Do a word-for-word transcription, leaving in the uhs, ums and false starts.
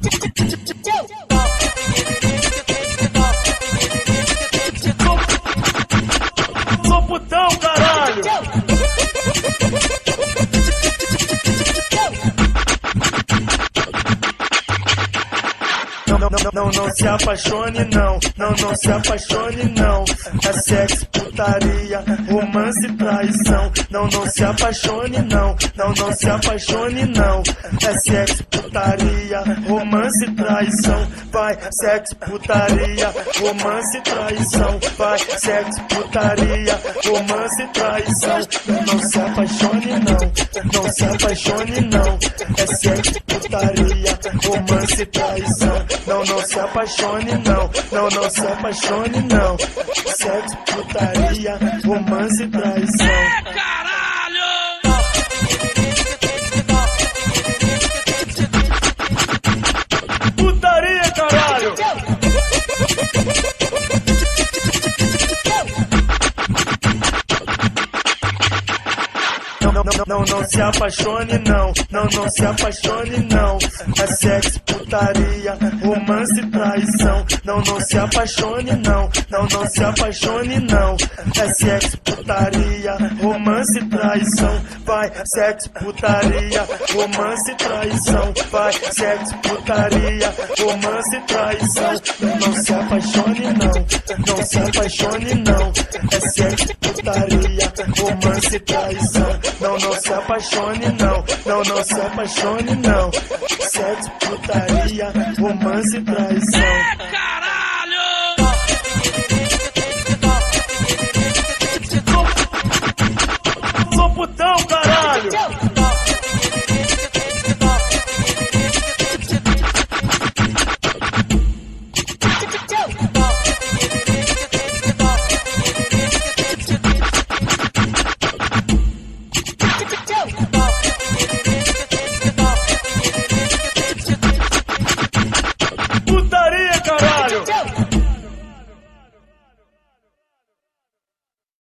Sou putão, caralho! Não, não, não, não, não se apaixone não, não, não se apaixone não. É sexo, putaria, romance e traição. Não, não se apaixone não, não, não se apaixone não. É sexo, putaria, romance e traição. Vai, sexo, putaria, romance e traição. Vai, sexo, putaria, romance e traição. Não se apaixone não, não se apaixone não. É sexo, putaria, romance e traição. Não, não se apaixone não, não, não se apaixone não. Sexo, putaria, romance e traição. É, caralho! Putaria, caralho! Não, não, não, não, não se apaixone não, não, não se apaixone não. É sexo, putaria, romance e traição. Não, não se apaixone não, não, não se apaixone não. É sexo, putaria, romance e traição. Vai, sexo, putaria, romance e traição. Vai, sexo, putaria, romance e traição. Não se apaixone não, não se apaixone não. É sexo, putaria, romance e traição. Não, não se apaixone não, não, não se apaixone não. Sexo, putaria, romance e traição. É, caralho!